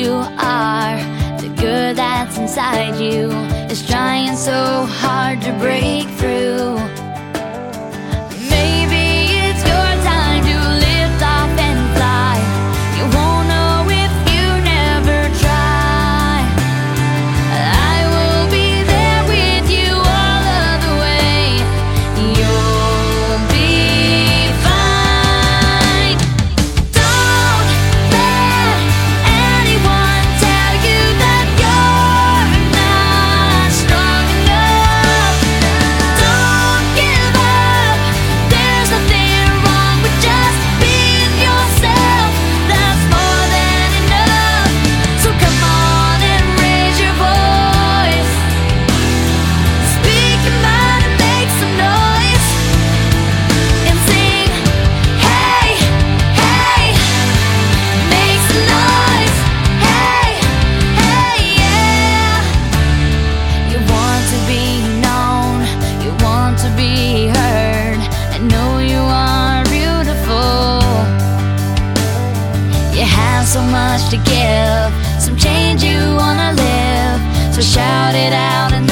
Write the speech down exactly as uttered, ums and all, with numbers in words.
you are. The good that's inside you is trying so hard to break through. Maybe it's your time to lift off and fly. You won't know if you never try. I will be there with you all of the way. You'll be fine. Don't let anyone tell you that you're not strong enough. Don't give up. There's nothing wrong with just being yourself. That's more than enough. So come on and raise your voice. Speak your mind and make some noise. And sing, hey, hey. Make some noise. Hey, hey, yeah. You want to be known. You want to be heard. I know you are beautiful. You have so much to give, some change you wanna live. So shout it out and